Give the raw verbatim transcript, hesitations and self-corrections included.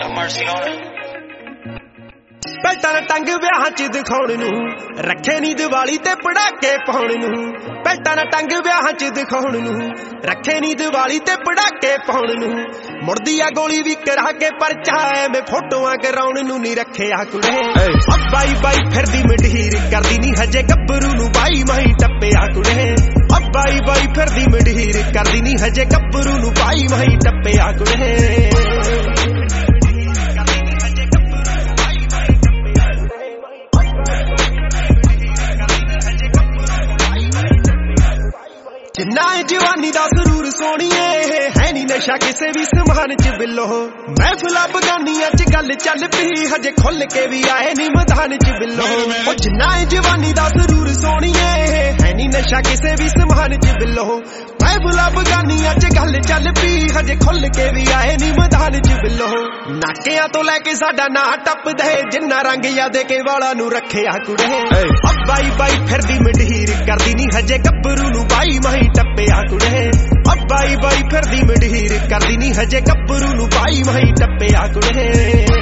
ਪੈਟਾਂ ਟੰਗ ਵਿਆਹਾਂ ਚ ਦਿਖਾਉਣ ਨੂੰ ਰੱਖੇ ਨੀ ਦੀਵਾਲੀ ਤੇ ਪੜਾਕੇ ਪਾਉਣ ਨੂੰ ਪੈਟਾਂ ਟੰਗ ਵਿਆਹਾਂ ਚ ਦਿਖਾਉਣ ਨੂੰ ਰੱਖੇ ਨੀ ਦੀਵਾਲੀ ਤੇ ਪੜਾਕੇ ਪਾਉਣ ਨੂੰ ਮੁੜਦੀ ਆ ਗੋਲੀ ਵੀ ਕਰਾ ਕੇ ਪਰਚਾ ਐਵੇਂ ਫੋਟੋਆਂ ਕਰਾਉਣ ਨੂੰ ਨਹੀਂ ਰੱਖਿਆ ਕੁੜੇ ਬਾਈ ਬਾਈ ਫਿਰਦੀ ਮਢੀਰ ਕਰਦੀ ਨੀ ਹਜੇ ਗੱਭਰੂ ਨੂੰ ਬਾਈ ਮਾਈ ਟੱਪਿਆ ਕੁੜੇ ਬਾਈ ਬਾਈ ਫਿਰਦੀ ਮਢੀਰ ਕਰਦੀ ਨੀ ਹਜੇ ਗੱਭਰੂ ਨੂੰ ਬਾਈ ਮਾਈ ਟੱਪਿਆ ਕੁੜੇ ਜਿੰਨਾ ਜਵਾਨੀ ਦਾ ਸਰੂਰ ਸੋਣੀਏ ਹੈ ਨੀ ਨਸ਼ਾ ਕਿਸੇ ਵੀ ਸਮਾਨ ਚ ਬਿੱਲੋ ਮਹਿਫਲਾਂ ਬਗਾਨੀਆਂ ਚ ਗੱਲ ਚੱਲ ਪਈ ਹਜੇ ਖੁੱਲ ਕੇ ਵੀ ਆਏ ਨੀ ਮੈਦਾਨ ਚ ਬਿੱਲੋ ਉਹ ਜਿੰਨਾ ਜਵਾਨੀ ਦਾ ਸਰੂਰ ਸੋਣੀਏ ਹੈ ਨੀ ਨਸ਼ਾ ਕਿਸੇ ਵੀ ਸਮਾਨ ਚ ਬਿੱਲੋ ਮਹਿਫਲਾਂ ਬਗਾਨੀਆਂ ਚ ਗੱਲ ਚੱਲ ਪਈ ਹਜੇ ਖੁੱਲ ਕੇ ਵੀ ਆਏ ਨੀ ਮੈਦਾਨ ਚ ਬਿੱਲੋ ਨਾਕਿਆਂ ਤੋਂ ਲੈ ਕੇ ਸਾਡਾ ਨਾਂ ਟੱਪਦੇ ਜਿੰਨਾ ਰੰਗ ਯਾਦੇ ਕੇ ਵਾਲਾਂ ਨੂੰ ਰੱਖਿਆ ਕੁੜੇ ਬਾਈ ਬਾਈ ਫਿਰਦੀ ਮਢੀਰ ਕਰਦੀ ਨੀ ਹਜੇ ਗੱਭਰੂ ਨੂੰ ਬਾਈ ਮਾਈ ਟੱਪਿਆ ਕੁੜੇ ਬਾਈ ਬਾਈ ਫਿਰਦੀ ਮਢੀਰ ਕਰਦੀ ਨੀ ਹਜੇ ਗੱਭਰੂ ਨੂੰ ਬਾਈ ਮਾਈ ਟੱਪਿਆ ਕੁੜੇ